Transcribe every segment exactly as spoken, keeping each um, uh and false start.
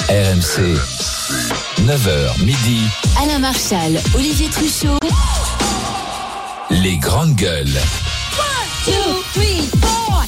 R M C, neuf heures midi. Alain Marchal, Olivier Truchot. Les grandes gueules. one, two, three, four.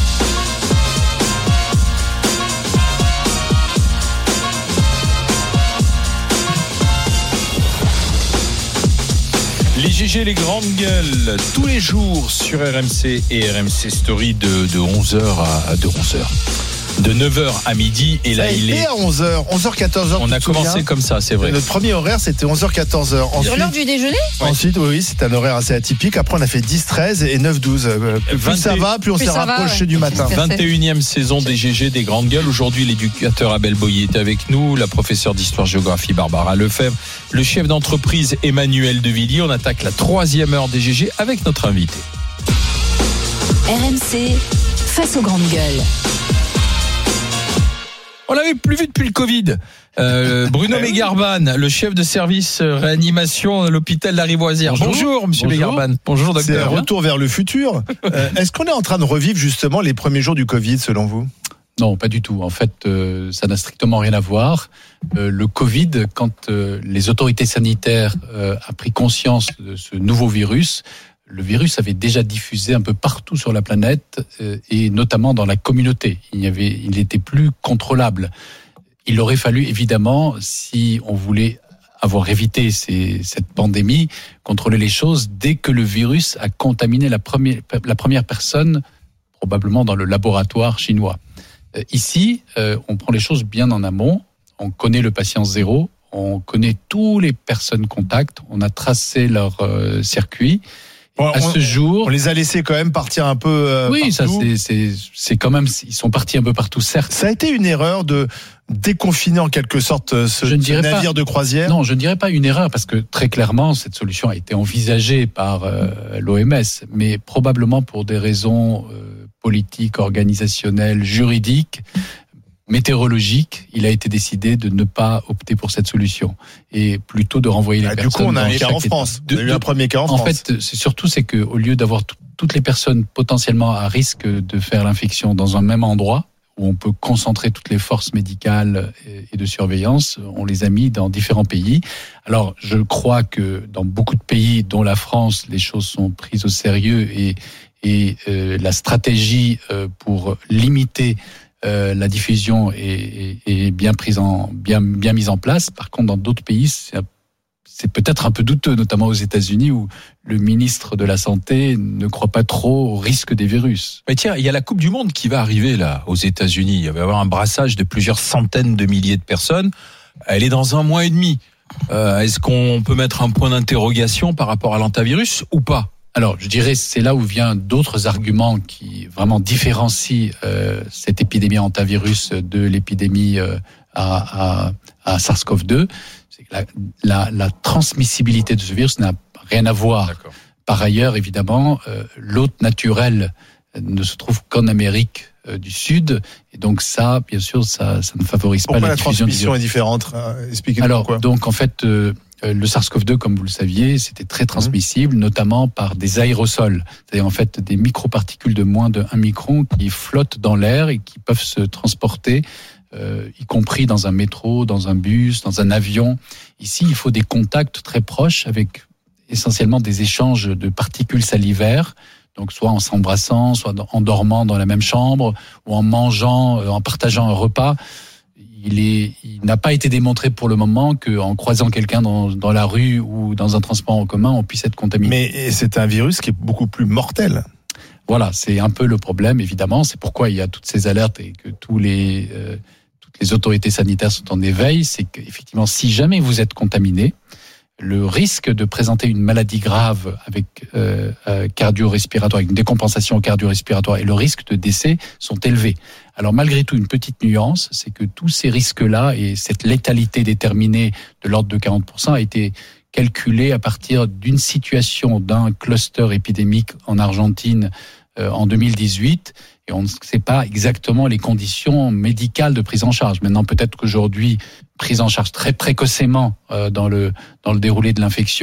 Les G G, les grandes gueules, tous les jours sur R M C et R M C Story de, de onze heures à de onze heures. De neuf heures à midi, et là il est à onze heures, onze heures quatorze heures. On a commencé comme ça, c'est vrai. Notre premier horaire c'était onze heures quatorze heures. Sur l'heure du déjeuner ? Ensuite, oui, c'est un horaire assez atypique. Après, on a fait dix treize et neuf douze. Plus vingt ça va, plus on plus s'est ça va, rapproché ouais. du matin. vingt et unième saison des G G, des grandes gueules. Aujourd'hui, l'éducateur Abel Boyer est avec nous, la professeure d'histoire-géographie Barbara Lefebvre, le chef d'entreprise Emmanuel Devilliers. On attaque la troisième heure des G G avec notre invité. R M C, face aux grandes gueules. On l'avait plus vu depuis le Covid. Euh, Bruno Mégarban, le chef de service réanimation à l'hôpital d'Arivoisière. Bonjour, Bonjour monsieur Bonjour. Mégarban. Bonjour docteur. C'est un retour vers le futur. Euh, est-ce qu'on est en train de revivre justement les premiers jours du Covid selon vous ? Non, pas du tout. En fait, euh, ça n'a strictement rien à voir. Euh, le Covid, quand euh, les autorités sanitaires euh, ont pris conscience de ce nouveau virus, le virus avait déjà diffusé un peu partout sur la planète euh, et notamment dans la communauté. Il y avait, il n'était plus contrôlable. Il aurait fallu évidemment, si on voulait avoir évité ces, cette pandémie, contrôler les choses dès que le virus a contaminé la première, la première personne, probablement dans le laboratoire chinois. Euh, ici, euh, on prend les choses bien en amont. On connaît le patient zéro, on connaît tous les personnes contacts, on a tracé leur euh, circuit. Bon, à on, ce jour, on les a laissés quand même partir un peu. Euh, oui, partout. ça c'est, c'est c'est quand même, ils sont partis un peu partout, certes. Ça a été une erreur de déconfiner en quelque sorte ce, Je ne ce dirais navire pas, de croisière. Non, je ne dirais pas une erreur parce que très clairement cette solution a été envisagée par euh, l'O M S, mais probablement pour des raisons euh, politiques, organisationnelles, juridiques, météorologiques, il a été décidé de ne pas opter pour cette solution et plutôt de renvoyer les ah, personnes. Du coup, on a dans un cas en chaque France. De, on a eu un premier cas en, en France. fait, c'est surtout c'est que au lieu d'avoir t- toutes les personnes potentiellement à risque de faire l'infection dans un même endroit où on peut concentrer toutes les forces médicales et de surveillance, on les a mis dans différents pays. Alors, je crois que dans beaucoup de pays, dont la France, les choses sont prises au sérieux et, et euh, la stratégie euh, pour limiter euh, la diffusion est, est, est bien prise en bien bien mise en place. Par contre, dans d'autres pays, c'est, c'est peut-être un peu douteux, notamment aux États-Unis où le ministre de la Santé ne croit pas trop au risque des virus. Mais tiens, il y a la Coupe du Monde qui va arriver là aux États-Unis. Il va y avoir un brassage de plusieurs centaines de milliers de personnes. Elle est dans un mois et demi. Euh, est-ce qu'on peut mettre un point d'interrogation par rapport à l'antivirus ou pas ? Alors, je dirais c'est là où viennent d'autres arguments qui vraiment différencient euh, cette épidémie antivirus de l'épidémie euh, à, à, à SARS-CoV deux. C'est que la, la, la transmissibilité de ce virus n'a rien à voir. D'accord. Par ailleurs, évidemment, euh, l'hôte naturel ne se trouve qu'en Amérique euh, du Sud, et donc ça, bien sûr, ça, ça ne favorise Pourquoi pas la, la diffusion du transmission virus. est différente euh, Expliquez-nous Alors, pourquoi. donc en fait, euh, le SARS-CoV deux, comme vous le saviez, c'était très transmissible, mmh. notamment par des aérosols, c'est-à-dire en fait des microparticules de moins de un micron qui flottent dans l'air et qui peuvent se transporter, euh, y compris dans un métro, dans un bus, dans un avion. Ici, il faut des contacts très proches avec essentiellement des échanges de particules salivaires, donc soit en s'embrassant, soit en dormant dans la même chambre, ou en mangeant, en partageant un repas. Il, est, il n'a pas été démontré pour le moment qu'en croisant quelqu'un dans, dans la rue ou dans un transport en commun, on puisse être contaminé. Mais c'est un virus qui est beaucoup plus mortel. Voilà, c'est un peu le problème, évidemment. C'est pourquoi il y a toutes ces alertes et que tous les, euh, toutes les autorités sanitaires sont en éveil. C'est qu'effectivement, si jamais vous êtes contaminé, le risque de présenter une maladie grave avec euh, euh, cardio-respiratoire, avec une décompensation cardio-respiratoire et le risque de décès sont élevés. Alors malgré tout, une petite nuance, c'est que tous ces risques-là et cette létalité déterminée de l'ordre de quarante pour cent a été calculée à partir d'une situation d'un cluster épidémique en Argentine euh, en deux mille dix-huit. Et on ne sait pas exactement les conditions médicales de prise en charge. Maintenant, peut-être qu'aujourd'hui, prise en charge très précocement euh, dans le dans le déroulé de l'infection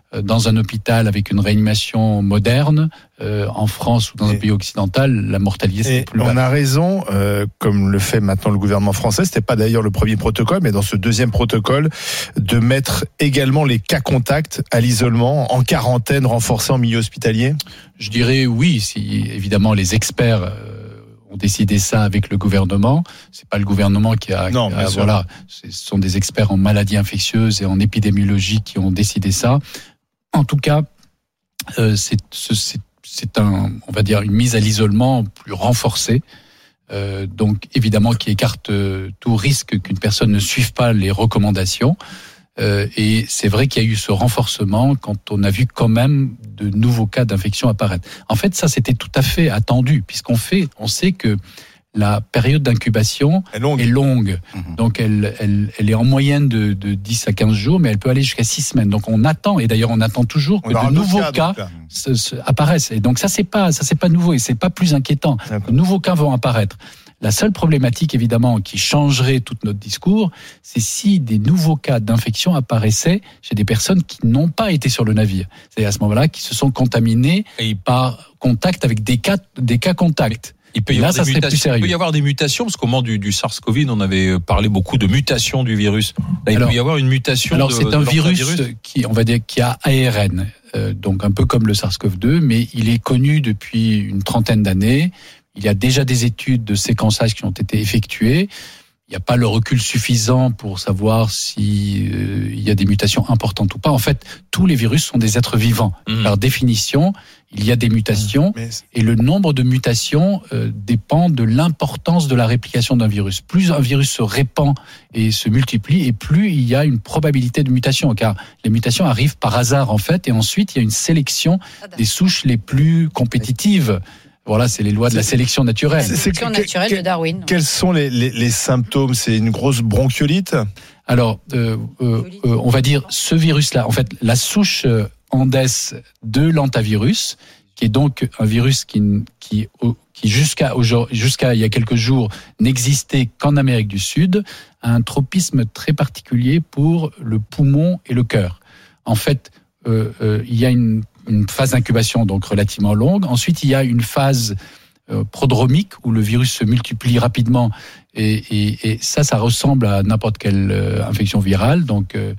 dans un hôpital avec une réanimation moderne, euh, en France ou dans et un pays occidental, la mortalité c'est plus bas. On a raison, euh, comme le fait maintenant le gouvernement français, c'était pas d'ailleurs le premier protocole, mais dans ce deuxième protocole, de mettre également les cas contacts à l'isolement, en quarantaine renforcée en milieu hospitalier. Je dirais oui, si évidemment les experts euh, ont décidé ça avec le gouvernement. C'est pas le gouvernement qui a, non, qui a voilà, ce sont des experts en maladies infectieuses et en épidémiologie qui ont décidé ça. En tout cas, euh, c'est, c'est, c'est un, on va dire, une mise à l'isolement plus renforcée. Euh, donc évidemment qui écarte euh, tout risque qu'une personne ne suive pas les recommandations. Euh, et c'est vrai qu'il y a eu ce renforcement quand on a vu quand même de nouveaux cas d'infection apparaître. En fait, ça c'était tout à fait attendu puisqu'on fait, on sait que la période d'incubation est longue. Est longue. Mmh. Donc elle, elle, elle est en moyenne de, de dix à quinze jours, mais elle peut aller jusqu'à six semaines. Donc on attend, et d'ailleurs on attend toujours que de nouveaux cas, cas se, se apparaissent. Et donc ça c'est pas, ça c'est pas nouveau et c'est pas plus inquiétant. D'accord. De nouveaux cas vont apparaître. La seule problématique, évidemment, qui changerait tout notre discours, c'est si des nouveaux cas d'infection apparaissaient chez des personnes qui n'ont pas été sur le navire. C'est à ce moment-là qui se sont contaminés et par contact avec des cas, des cas contacts. Il peut, y Là, avoir ça des mutations. plus Il peut y avoir des mutations, parce qu'au moment du, du SARS-CoV, on avait parlé beaucoup de mutations du virus. Là, il alors, peut y avoir une mutation. Alors, de, c'est un de virus qui, on va dire, qui a A R N, euh, donc un peu comme le SARS-CoV deux, mais il est connu depuis une trentaine d'années. Il y a déjà des études de séquençage qui ont été effectuées. Il n'y a pas le recul suffisant pour savoir si euh, il y a des mutations importantes ou pas. En fait, tous les virus sont des êtres vivants. Mmh. Par définition, il y a des mutations mmh. et le nombre de mutations euh, dépend de l'importance de la réplication d'un virus. Plus un virus se répand et se multiplie, et plus il y a une probabilité de mutation, car les mutations arrivent par hasard en fait, et ensuite il y a une sélection des souches les plus compétitives. Voilà, c'est les lois de la sélection naturelle. C'est, c'est sélection naturelle de Darwin. Quels sont les, les, les symptômes ? C'est une grosse bronchiolite ? Alors, euh, euh, euh, on va dire ce virus-là, en fait, la souche Andes de l'hantavirus, qui est donc un virus qui, qui, qui jusqu'à, jusqu'à il y a quelques jours n'existait qu'en Amérique du Sud, a un tropisme très particulier pour le poumon et le cœur. En fait, euh, euh, il y a une une phase d'incubation donc relativement longue. Ensuite, il y a une phase euh, prodromique où le virus se multiplie rapidement et, et, et ça, ça ressemble à n'importe quelle euh, infection virale. Donc, euh,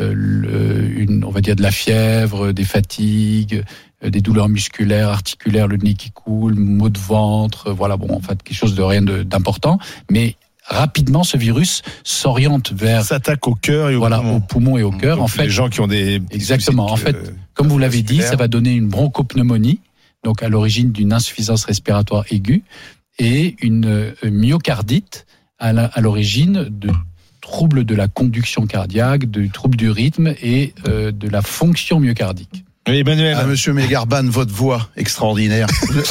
le, une, on va dire de la fièvre, des fatigues, euh, des douleurs musculaires, articulaires, le nez qui coule, maux de ventre. Voilà, bon, en fait, quelque chose de rien de, d'important, mais rapidement, ce virus s'oriente vers... S'attaque au cœur et au voilà, poumon. au poumon et au cœur. En fait, les gens qui ont des... Exactement. En fait, euh, comme vous l'avez dit, ça va donner une bronchopneumonie, donc à l'origine d'une insuffisance respiratoire aiguë, et une myocardite à, la, à l'origine de troubles de la conduction cardiaque, de troubles du rythme et euh, de la fonction myocardique. Oui, Emmanuel. Ah, Monsieur Megarban, votre voix extraordinaire.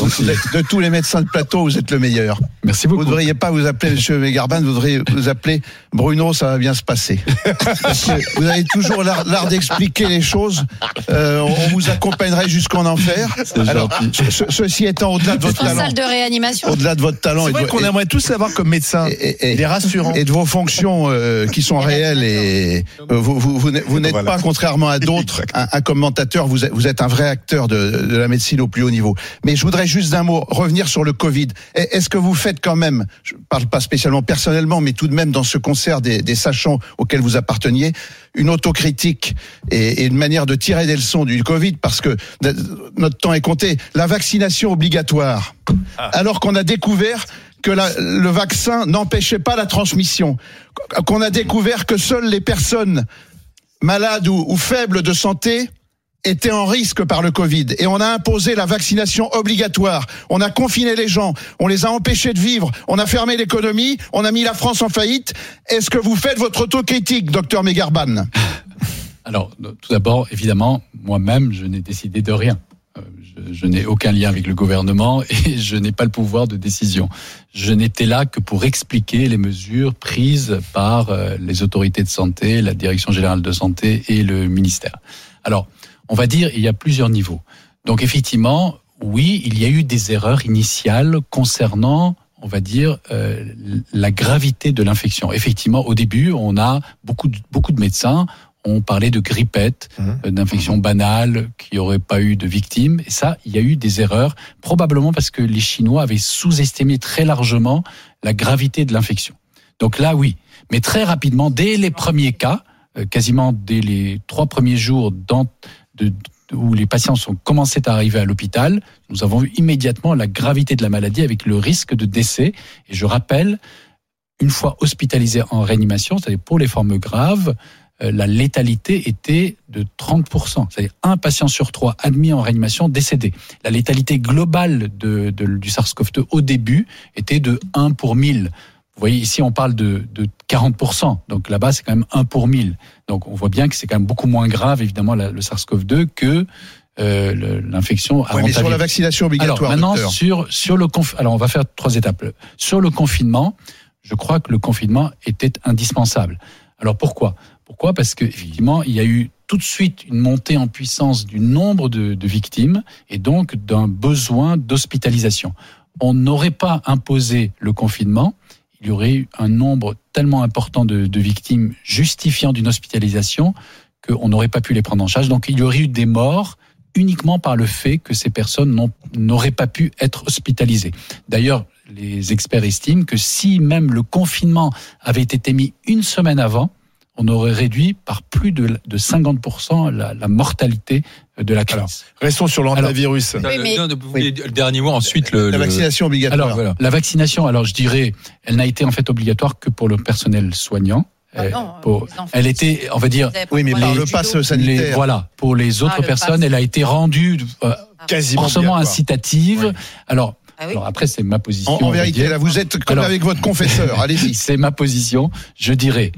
De tous les médecins de plateau, vous êtes le meilleur. Merci beaucoup. Vous ne devriez pas vous appeler Monsieur Megarban, vous devriez vous appeler Bruno, ça va bien se passer. Parce que vous avez toujours l'art, l'art d'expliquer les choses. Euh, on vous accompagnerait jusqu'en enfer. Alors, ce, ceci étant au-delà de votre talent. Salle de réanimation. Au-delà de votre talent. C'est vrai et qu'on et, aimerait tous savoir comme médecin. Et, et, Il est rassurant. Et de vos fonctions euh, qui sont réelles et euh, vous, vous, vous, vous n'êtes voilà. pas, contrairement à d'autres, un, un commentateur, vous êtes, vous êtes un vrai acteur de, de la médecine au plus haut niveau. Mais je voudrais juste d'un mot revenir sur le Covid. Est-ce que vous faites quand même, je parle pas spécialement personnellement, mais tout de même dans ce concert des, des sachants auxquels vous apparteniez, une autocritique et, et une manière de tirer des leçons du Covid, parce que notre temps est compté. La vaccination obligatoire, ah. alors qu'on a découvert que la, le vaccin n'empêchait pas la transmission, qu'on a découvert que seules les personnes malades ou, ou faibles de santé étaient en risque par le Covid, et on a imposé la vaccination obligatoire, on a confiné les gens, on les a empêchés de vivre, on a fermé l'économie, on a mis la France en faillite. Est-ce que vous faites votre autocritique, docteur Megarban ? Alors, tout d'abord, évidemment, moi-même, je n'ai décidé de rien. Je, je n'ai aucun lien avec le gouvernement et je n'ai pas le pouvoir de décision. Je n'étais là que pour expliquer les mesures prises par les autorités de santé, la Direction générale de santé et le ministère. Alors, on va dire, il y a plusieurs niveaux. Donc effectivement, oui, il y a eu des erreurs initiales concernant, on va dire, euh, la gravité de l'infection. Effectivement, au début, on a beaucoup de, beaucoup de médecins on parlait de grippette, mmh. d'infection banale, qui n'aurait pas eu de victimes. Et ça, il y a eu des erreurs, probablement parce que les Chinois avaient sous-estimé très largement la gravité de l'infection. Donc là, oui. Mais très rapidement, dès les premiers cas, quasiment dès les trois premiers jours dans, de, où les patients sont commencé à arriver à l'hôpital, nous avons vu immédiatement la gravité de la maladie avec le risque de décès. Et je rappelle, une fois hospitalisé en réanimation, c'est-à-dire pour les formes graves, euh, la létalité était de trente pour cent. C'est-à-dire un patient sur trois admis en réanimation décédé. La létalité globale de, de, du SARS-CoV deux au début était de un pour mille. Vous voyez, ici, on parle de, de quarante pour cent. Donc là-bas, c'est quand même un pour mille. Donc on voit bien que c'est quand même beaucoup moins grave, évidemment, la, le SARS-CoV deux que euh, le, l'infection à ouais, mais sur la vaccination obligatoire, alors, maintenant, docteur. sur, sur le conf... Alors, on va faire trois étapes. Sur le confinement, je crois que le confinement était indispensable. Alors, pourquoi ? Pourquoi ? Parce qu'effectivement, il y a eu tout de suite une montée en puissance du nombre de, de victimes et donc d'un besoin d'hospitalisation. On n'aurait pas imposé le confinement, il y aurait eu un nombre tellement important de, de victimes justifiant d'une hospitalisation qu'on n'aurait pas pu les prendre en charge. Donc il y aurait eu des morts uniquement par le fait que ces personnes n'ont, n'auraient pas pu être hospitalisées. D'ailleurs, les experts estiment que si même le confinement avait été mis une semaine avant, on aurait réduit par plus de, de cinquante pour cent la, la mortalité de la crise. Alors, restons sur l'antivirus. Oui, mais... non, oui. Le dernier mot, ensuite le, la vaccination obligatoire. Alors, voilà. La vaccination, alors je dirais, elle n'a été en fait obligatoire que pour le personnel soignant. Ah non, pour, elle était, on va dire, oui, mais par le pass sanitaire. Les, voilà, pour les autres ah, personnes, pass. Elle a été rendue euh, quasiment forcément incitative. Oui. Alors. Ah oui. Alors après, c'est ma position. En, en vérité, là, vous êtes comme alors, avec votre confesseur. Allez-y. C'est ma position. Je dirais,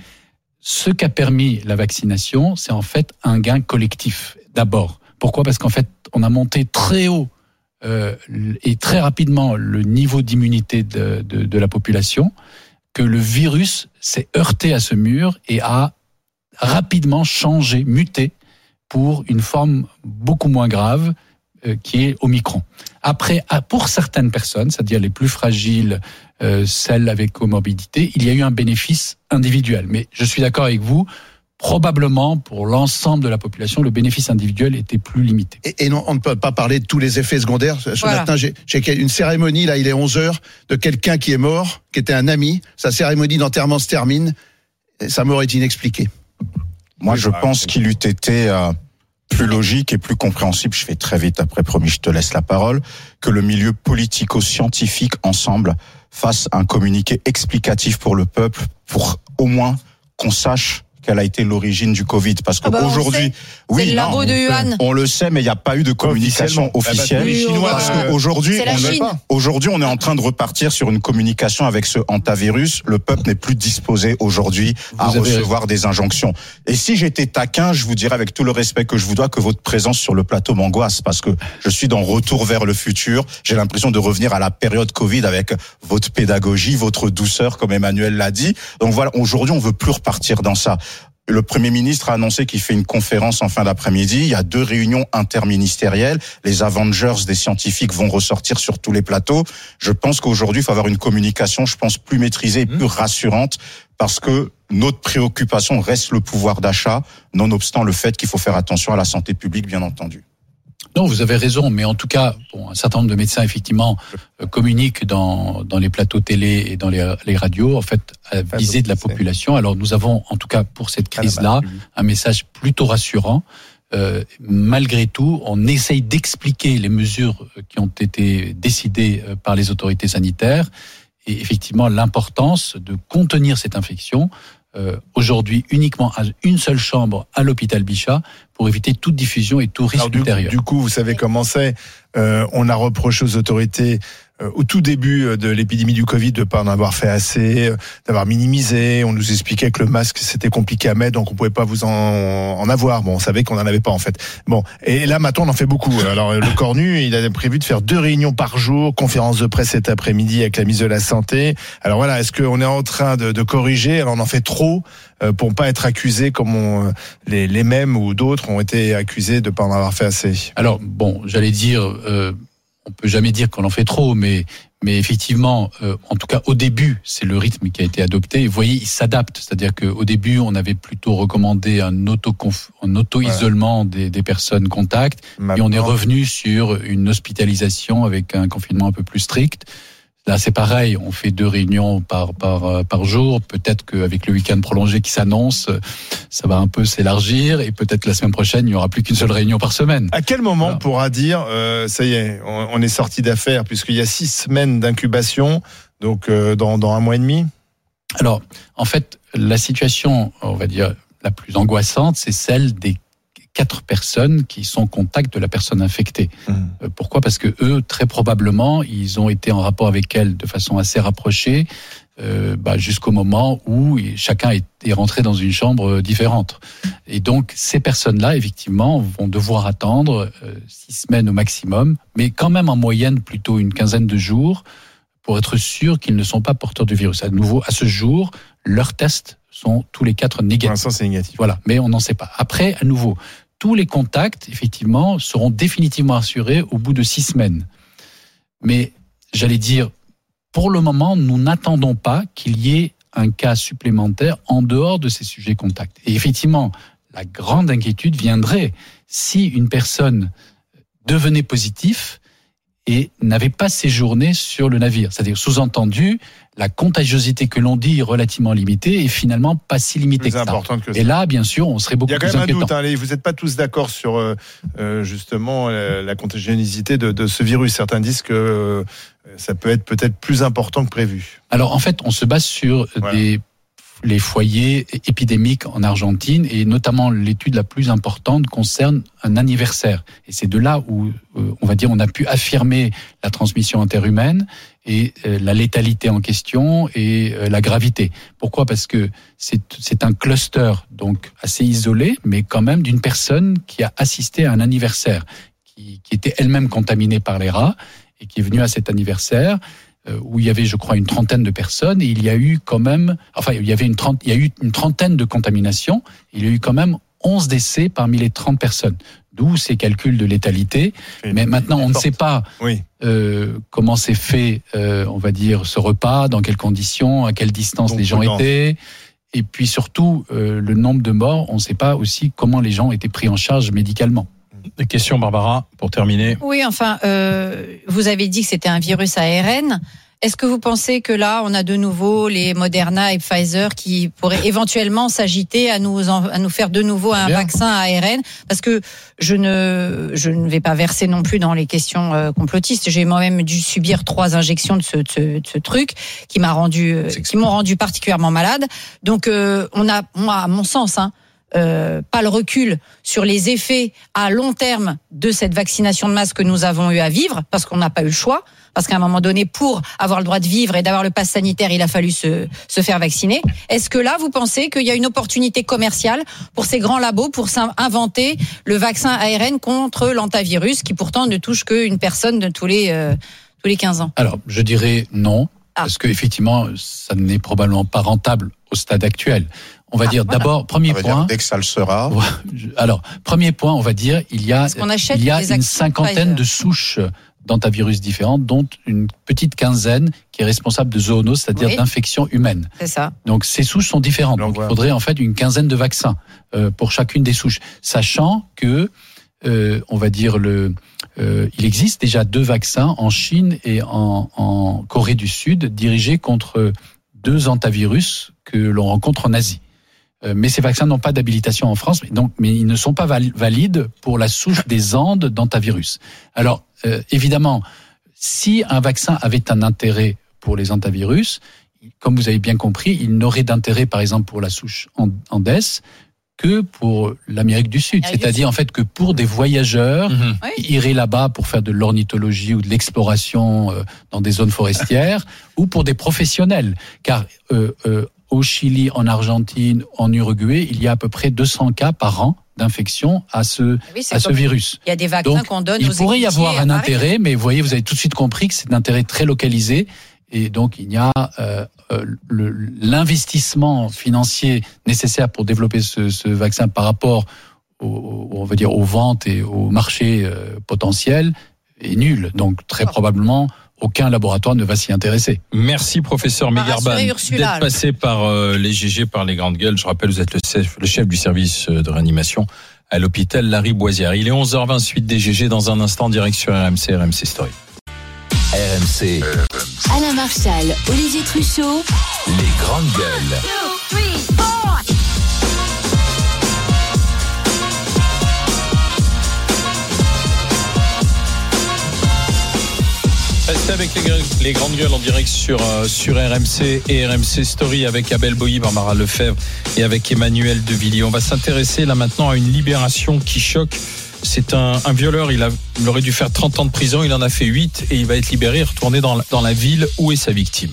ce qu'a permis la vaccination, c'est en fait un gain collectif. D'abord, pourquoi ? Parce qu'en fait, on a monté très haut euh, et très rapidement le niveau d'immunité de, de, de la population, que le virus s'est heurté à ce mur et a rapidement changé, muté pour une forme beaucoup moins grave, euh, qui est Omicron. Après, pour certaines personnes, c'est-à-dire les plus fragiles, euh, celles avec comorbidité, il y a eu un bénéfice individuel. Mais je suis d'accord avec vous, probablement pour l'ensemble de la population, le bénéfice individuel était plus limité. Et, et non, on ne peut pas parler de tous les effets secondaires. Ce voilà. matin, j'ai, j'ai une cérémonie, là, il est onze heures, de quelqu'un qui est mort, qui était un ami. Sa cérémonie d'enterrement se termine. Et sa mort est inexpliquée. Moi, je pense qu'il eût été euh, plus logique et plus compréhensible, je fais très vite après, promis, je te laisse la parole, que le milieu politico-scientifique, ensemble, fasse un communiqué explicatif pour le peuple, pour au moins qu'on sache quelle a été l'origine du Covid, parce ah bah qu'aujourd'hui, oui, c'est le labo de Wuhan. On le sait, mais il n'y a pas eu de communication officielle. Oui, Chinois, parce euh, qu'aujourd'hui, c'est la on Chine. est, aujourd'hui, on est en train de repartir sur une communication avec ce hantavirus. Le peuple n'est plus disposé aujourd'hui à recevoir des injonctions. Et si j'étais taquin, je vous dirais avec tout le respect que je vous dois que votre présence sur le plateau m'angoisse, parce que je suis dans Retour vers le futur. J'ai l'impression de revenir à la période Covid avec votre pédagogie, votre douceur, comme Emmanuel l'a dit. Donc voilà, aujourd'hui, on veut plus repartir dans ça. Le Premier ministre a annoncé qu'il fait une conférence en fin d'après-midi. Il y a deux réunions interministérielles. Les Avengers des scientifiques vont ressortir sur tous les plateaux. Je pense qu'aujourd'hui, il faut avoir une communication, je pense, plus maîtrisée et plus rassurante, parce que notre préoccupation reste le pouvoir d'achat, nonobstant le fait qu'il faut faire attention à la santé publique, bien entendu. Non, vous avez raison, mais en tout cas, bon, un certain nombre de médecins, effectivement, euh, communiquent dans, dans les plateaux télé et dans les, les radios, en fait, à viser de la population. Alors, nous avons, en tout cas, pour cette crise-là, un message plutôt rassurant. Euh, malgré tout, on essaye d'expliquer les mesures qui ont été décidées par les autorités sanitaires et effectivement l'importance de contenir cette infection. Euh, aujourd'hui uniquement à une seule chambre à l'hôpital Bichat pour éviter toute diffusion et tout risque Alors, du, ultérieur. Du coup, vous savez comment c'est. Euh, on a reproché aux autorités euh, au tout début de l'épidémie du Covid de ne pas en avoir fait assez, euh, d'avoir minimisé. On nous expliquait que le masque c'était compliqué à mettre, donc on pouvait pas vous en, en avoir. Bon, on savait qu'on en avait pas en fait. Bon, et là maintenant on en fait beaucoup. Alors le Cornu, il a prévu de faire deux réunions par jour, conférence de presse cet après-midi avec la ministre de la Santé. Alors voilà, est-ce qu'on est en train de, de corriger ? Alors on en fait trop euh, pour pas être accusé comme on, les, les mêmes ou d'autres ont été accusés de pas en avoir fait assez. Alors bon, j'allais dire. Euh, On peut jamais dire qu'on en fait trop, mais Mais effectivement, euh, en tout cas au début, c'est le rythme qui a été adopté. Et vous voyez, il s'adapte. C'est-à-dire qu'au début, on avait plutôt recommandé un auto-conf- un auto-isolement ouais. des, des personnes contacts. Maintenant. Et on est revenu sur une hospitalisation avec un confinement un peu plus strict. Là, c'est pareil, on fait deux réunions par par par jour. Peut-être qu'avec le week-end prolongé qui s'annonce, ça va un peu s'élargir et peut-être la semaine prochaine, il n'y aura plus qu'une seule réunion par semaine. À quel moment voilà. on pourra dire, euh, ça y est, on, on est sorti d'affaire, puisqu'il y a six semaines d'incubation, donc euh, dans dans un mois et demi. Alors, en fait, la situation, on va dire, la plus angoissante, c'est celle des quatre personnes qui sont en contact de la personne infectée. Mmh. Euh, pourquoi ? Parce que eux, très probablement, ils ont été en rapport avec elle de façon assez rapprochée euh, bah, jusqu'au moment où chacun est, est rentré dans une chambre différente. Et donc, ces personnes-là, effectivement, vont devoir attendre euh, six semaines au maximum, mais quand même en moyenne plutôt une quinzaine de jours pour être sûr qu'ils ne sont pas porteurs du virus. À nouveau, à ce jour, leurs tests sont tous les quatre négatifs. Pour l'instant, c'est négatif. Voilà, mais on n'en sait pas. Après, à nouveau, tous les contacts, effectivement, seront définitivement assurés au bout de six semaines. Mais, j'allais dire, pour le moment, nous n'attendons pas qu'il y ait un cas supplémentaire en dehors de ces sujets contacts. Et effectivement, la grande inquiétude viendrait si une personne devenait positive et n'avait pas séjourné sur le navire. C'est-à-dire, sous-entendu, la contagiosité que l'on dit relativement limitée est finalement pas si limitée que ça. Que ça. Et là, bien sûr, on serait beaucoup plus inquiétant. Il y a quand même un doute, hein, vous n'êtes pas tous d'accord sur euh, justement la, la contagiosité de, de ce virus. Certains disent que euh, ça peut être peut-être plus important que prévu. Alors en fait, on se base sur voilà. des les foyers épidémiques en Argentine et notamment l'étude la plus importante concerne un anniversaire. Et c'est de là où, euh, on va dire, on a pu affirmer la transmission interhumaine et euh, la létalité en question et euh, la gravité. Pourquoi ? Parce que c'est, c'est un cluster donc assez isolé, mais quand même d'une personne qui a assisté à un anniversaire, qui, qui était elle-même contaminée par les rats et qui est venue à cet anniversaire où il y avait, je crois, une trentaine de personnes, et il y a eu quand même, enfin, il y avait une trente, il y a eu une trentaine de contaminations, il y a eu quand même onze décès parmi les trente personnes. D'où ces calculs de létalité. Et mais maintenant, on ne sait pas oui. euh, comment s'est fait, euh, on va dire, ce repas, dans quelles conditions, à quelle distance Donc, les gens étaient. Et puis surtout, euh, le nombre de morts, on ne sait pas aussi comment les gens étaient pris en charge médicalement. Des questions, Barbara, pour terminer. Oui, enfin, euh, vous avez dit que c'était un virus A R N. Est-ce que vous pensez que là, on a de nouveau les Moderna et Pfizer qui pourraient éventuellement s'agiter à nous, en, à nous faire de nouveau un Bien. vaccin A R N ? Parce que je ne, je ne vais pas verser non plus dans les questions euh, complotistes. J'ai moi-même dû subir trois injections de ce, de ce, de ce truc qui m'a rendu, euh, qui m'ont rendu particulièrement malade. Donc, euh, on a, moi, à mon sens, hein, Euh, pas le recul sur les effets à long terme de cette vaccination de masse que nous avons eu à vivre, parce qu'on n'a pas eu le choix, parce qu'à un moment donné, pour avoir le droit de vivre et d'avoir le pass sanitaire, il a fallu se, se faire vacciner. Est-ce que là, vous pensez qu'il y a une opportunité commerciale pour ces grands labos pour inventer le vaccin A R N contre l'antavirus, qui pourtant ne touche qu'une personne de tous les, euh, tous les quinze ans ? Alors, je dirais non, ah. parce qu'effectivement, ça n'est probablement pas rentable au stade actuel. On va ah, dire voilà. d'abord, premier point. Dès que ça le sera. Alors, premier point, on va dire, il y a, il y a une cinquantaine de souches d'antavirus différentes, dont une petite quinzaine qui est responsable de zoonoses, c'est-à-dire oui. d'infections humaines. C'est ça. Donc, ces souches sont différentes. Donc, il faudrait en fait une quinzaine de vaccins euh, pour chacune des souches, sachant que, euh, on va dire le, euh, il existe déjà deux vaccins en Chine et en, en Corée du Sud dirigés contre deux antavirus que l'on rencontre en Asie. Mais ces vaccins n'ont pas d'habilitation en France, donc, mais ils ne sont pas valides pour la souche des Andes d'antavirus. Alors, euh, évidemment, si un vaccin avait un intérêt pour les antavirus, comme vous avez bien compris, il n'aurait d'intérêt, par exemple, pour la souche Andes que pour l'Amérique du Sud. L'Amérique C'est-à-dire, du Sud. en fait, que pour des voyageurs, mmh. qui iraient là-bas pour faire de l'ornithologie ou de l'exploration euh, dans des zones forestières, ou pour des professionnels. Car, euh, euh, au Chili, en Argentine, en Uruguay, il y a à peu près deux cents cas par an d'infection à ce, oui, à ce virus. Il y a des vaccins Donc, qu'on donne il aux pourrait y avoir un intérêt, mais vous voyez, vous avez tout de suite compris que c'est un intérêt très localisé. Et donc, il y a euh, le, l'investissement financier nécessaire pour développer ce, ce vaccin par rapport au, on va dire, aux ventes et au marché euh, potentiel est nul. Donc, très probablement, aucun laboratoire ne va s'y intéresser. Merci professeur Megarban d'être passé par euh, les G G, par les grandes gueules. Je rappelle, vous êtes le chef, le chef du service de réanimation à l'hôpital Lariboisière. Il est onze heures vingt-huit des G G, dans un instant direct sur R M C, R M C Story. R M C. Alain Marchal, Olivier Truchot. Les grandes gueules. Restez avec les, les grandes gueules en direct sur, euh, sur R M C et R M C Story avec Abel Boilly, Barbara Lefebvre et avec Emmanuel Devilliers. On va s'intéresser là maintenant à une libération qui choque. C'est un, un violeur, il, a, il aurait dû faire trente ans de prison, il en a fait huit et il va être libéré et retourner dans la, dans la ville où est sa victime.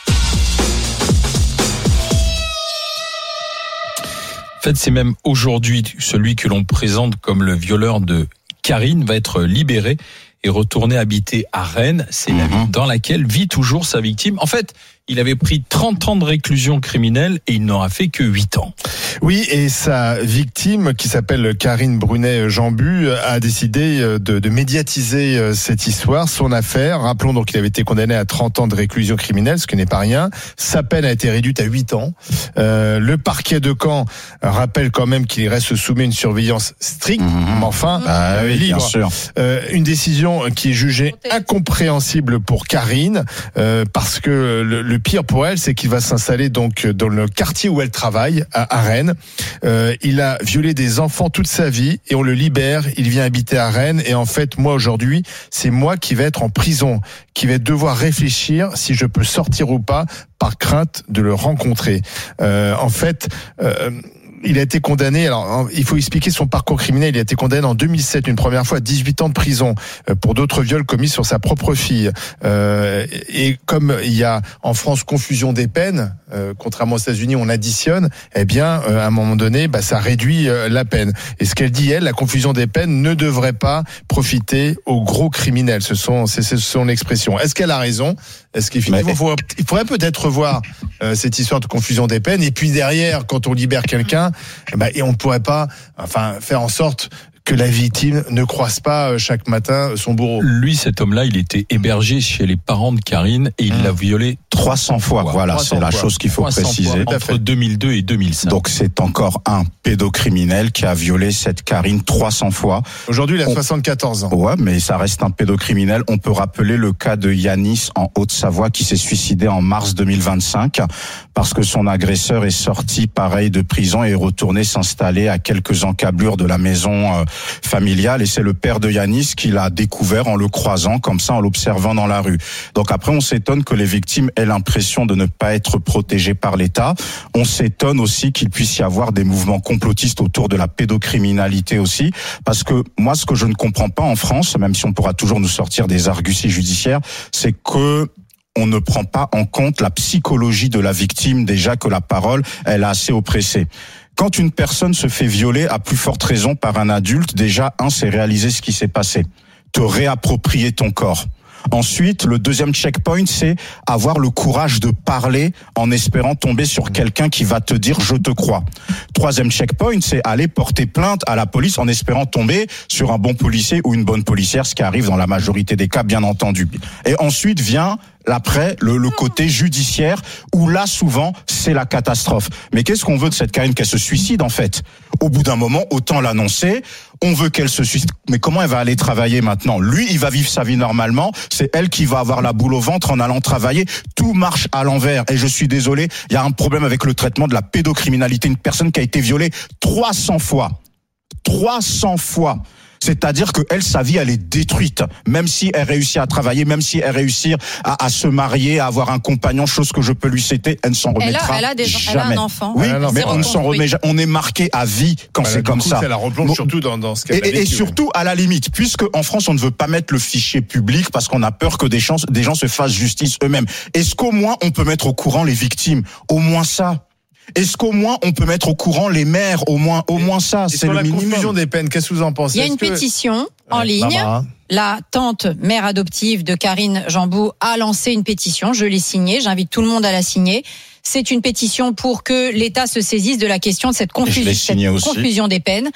En fait, c'est même aujourd'hui celui que l'on présente comme le violeur de Karine va être libéré et retourner habiter à Rennes. C'est la ville dans laquelle vit toujours sa victime. En fait, il avait pris trente ans de réclusion criminelle et il n'aura fait que huit ans. Oui, et sa victime, qui s'appelle Karine Brunet-Jambu, a décidé de, de médiatiser cette histoire, son affaire. Rappelons donc qu'il avait été condamné à trente ans de réclusion criminelle, ce qui n'est pas rien. Sa peine a été réduite à huit ans. Euh, le parquet de Caen rappelle quand même qu'il reste soumis à une surveillance stricte, mmh. mais enfin, bah, euh, oui, libre. Bien sûr. Euh, une décision qui est jugée incompréhensible pour Karine, euh, parce que le, le pire pour elle, c'est qu'il va s'installer donc dans le quartier où elle travaille, à, à Rennes. Euh, il a violé des enfants toute sa vie et on le libère. Il vient habiter à Rennes et en fait, moi aujourd'hui, c'est moi qui vais être en prison, qui vais devoir réfléchir si je peux sortir ou pas par crainte de le rencontrer. Euh, en fait. Euh, Il a été condamné, alors il faut expliquer son parcours criminel, il a été condamné en deux mille sept une première fois à dix-huit ans de prison pour d'autres viols commis sur sa propre fille. Euh, et comme il y a en France confusion des peines, euh, contrairement aux États-Unis on additionne, eh bien euh, à un moment donné bah, ça réduit euh, la peine. Et ce qu'elle dit elle, la confusion des peines ne devrait pas profiter aux gros criminels. Ce sont, c'est, c'est son expression. Est-ce qu'elle a raison ? Est-ce qu'effectivement, faut, il faudrait peut-être revoir euh, cette histoire de confusion des peines. Et puis derrière, quand on libère quelqu'un, bah, et on ne pourrait pas, enfin, faire en sorte que la victime ne croise pas chaque matin son bourreau. Lui, cet homme-là, il était hébergé chez les parents de Karine et il mmh. l'a violé trois cents fois. Voilà, trois cents c'est la fois. chose qu'il faut préciser. Fois, entre deux mille deux et deux mille cinq. Donc c'est encore un pédocriminel qui a violé cette Karine trois cents fois. Aujourd'hui, il a On... soixante-quatorze ans. Ouais, mais ça reste un pédocriminel. On peut rappeler le cas de Yanis en Haute-Savoie qui s'est suicidé en mars deux mille vingt-cinq parce que son agresseur est sorti pareil de prison et est retourné s'installer à quelques encablures de la maison euh, familiale. Et c'est le père de Yanis qui l'a découvert en le croisant comme ça, en l'observant dans la rue. Donc après, on s'étonne que les victimes aient l'impression de ne pas être protégées par l'État. On s'étonne aussi qu'il puisse y avoir des mouvements complotistes autour de la pédocriminalité aussi. Parce que moi, ce que je ne comprends pas en France, même si on pourra toujours nous sortir des arguties judiciaires, c'est que on ne prend pas en compte la psychologie de la victime, déjà que la parole, elle est assez oppressée. Quand une personne se fait violer, à plus forte raison par un adulte, déjà, un, c'est réaliser ce qui s'est passé. Te réapproprier ton corps. Ensuite, le deuxième checkpoint, c'est avoir le courage de parler en espérant tomber sur quelqu'un qui va te dire « je te crois ». Troisième checkpoint, c'est aller porter plainte à la police en espérant tomber sur un bon policier ou une bonne policière, ce qui arrive dans la majorité des cas, bien entendu. Et ensuite vient après le, le côté judiciaire où là souvent c'est la catastrophe. Mais qu'est-ce qu'on veut de cette Karine? Qu'elle se suicide en fait. Au bout d'un moment, autant l'annoncer. On veut qu'elle se suicide. Mais comment elle va aller travailler maintenant? Lui, il va vivre sa vie normalement. C'est elle qui va avoir la boule au ventre en allant travailler. Tout marche à l'envers. Et je suis désolé, il y a un problème avec le traitement de la pédocriminalité. Une personne qui a été violée trois cents fois. trois cents fois. C'est-à-dire que elle, sa vie, elle est détruite. Même si elle réussit à travailler, même si elle réussit à, à se marier, à avoir un compagnon, chose que je peux lui citer, elle ne s'en remettra elle a, elle a des, jamais. Elle a un enfant. Oui, elle a mais on ne s'en remet jamais. On est marqué à vie quand bah, c'est comme coup, ça. Ça la replonge bon, surtout dans, dans ce qu'elle et, a vécu, et surtout à la limite, puisque en France, on ne veut pas mettre le fichier public parce qu'on a peur que des gens, des gens se fassent justice eux-mêmes. Est-ce qu'au moins on peut mettre au courant les victimes? Au moins ça. Est-ce qu'au moins on peut mettre au courant les maires? Au moins, au moins ça, et c'est le la minimum. Confusion des peines, qu'est-ce que vous en pensez? Il y a une que... pétition en ouais, ligne. Barbara. La tante mère adoptive de Karine Jambu a lancé une pétition. Je l'ai signée. J'invite tout le monde à la signer. C'est une pétition pour que l'État se saisisse de la question de cette confusion, cette confusion des peines.